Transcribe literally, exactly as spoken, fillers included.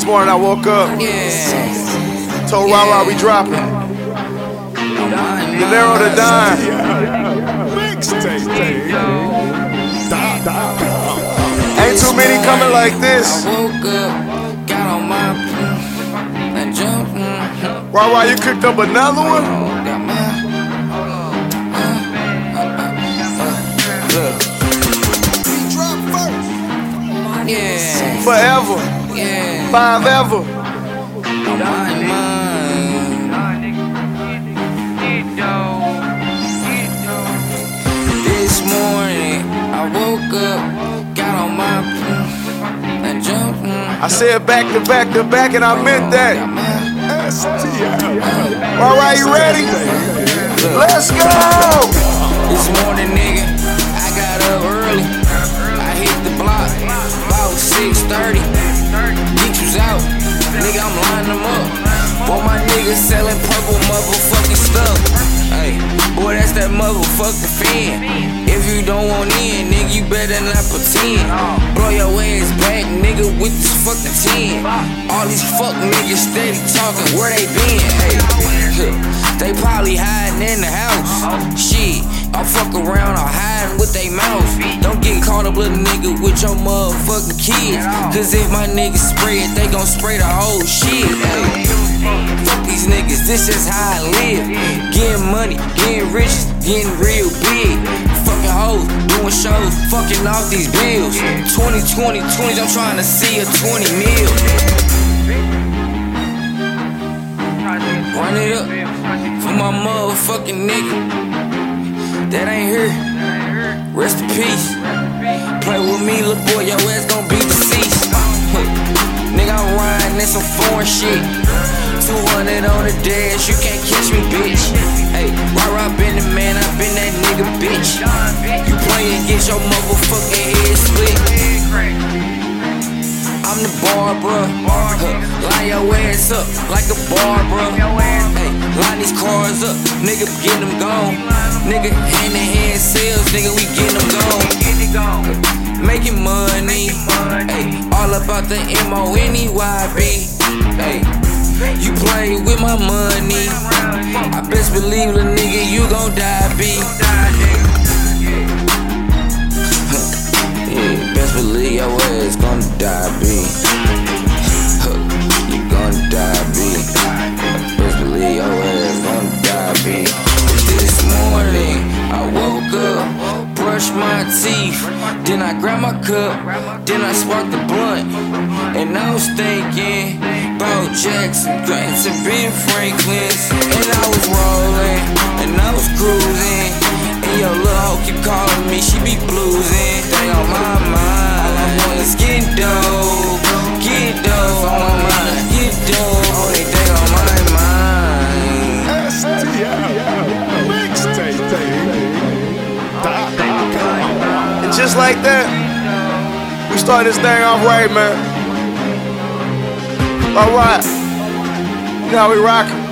This morning I woke up, Yeah. told Rah Rah we dropping. Dinero the Dime. Ain't too many coming like this. I woke up, got on my and jumped. Rah Rah, you cooked up another one? Got my look. Yeah. Forever, Yeah. five ever. On my mind. This morning I woke up, got on my and jumped. I said back to back to back and I meant that. Rah Rah, you ready? Let's go! This morning, nigga, I got up early. I hit the block about six thirty. Geeks was out, nigga, I'm lining them up. Boy, my niggas selling purple motherfucking stuff. Hey, boy, that's that motherfucking fan. If you don't want in, nigga, you better not pretend. Blow your ass back, nigga, with this fucking ten. All these fuck niggas steady talking, where they been? Hey, they probably hiding in the house. Shit, I'll fuck around or hiding with they mouth. Don't get caught up, little nigga, with your motherfucking kids. Cause if my niggas spray it, they gon' spray the whole shit. Hey, fuck these niggas, this is how I live. Getting money, getting rich, getting real big. Fucking hoes, doing shows, fucking off these bills. twenty, twenty, twenties, I'm trying to see a twenty mil. Run it up for my motherfucking nigga that ain't here. Rest in peace. Play with me, little boy, your ass gon' be deceased. Nigga, I'm riding in some foreign shit. two hundred on the dash, you can't catch me, bitch. Hey, Rah Rah been the man, I been that nigga, bitch. You play and get your motherfucking head split. I'm the bar, bruh. Huh. Line your ass up like a bar, bruh. Hey, line these cars up, nigga, get them gone. Nigga, hand in hand sales, nigga, we get them gone. Making money, hey, all about the M O N E Y B. Hey, you play with my money, I best believe, little nigga, you gon' die, B. Yeah, best believe your ass gon' die, B. You gon' die, B. Best believe your ass gon' die, B. This morning, I woke up, brushed my teeth, then I grabbed my cup, then I sparked the blunt, and I was thinking about Jackson, Grants, and Ben Franklin's, and I was rolling, and I was cruising, and your little hoe keep calling me, she be bluesing. Thing on my mind, all I want is get dope, get dope on my mind, get dope, only thing on my mind. And just like that, we start this thing off right, man. All right, you know how we rock.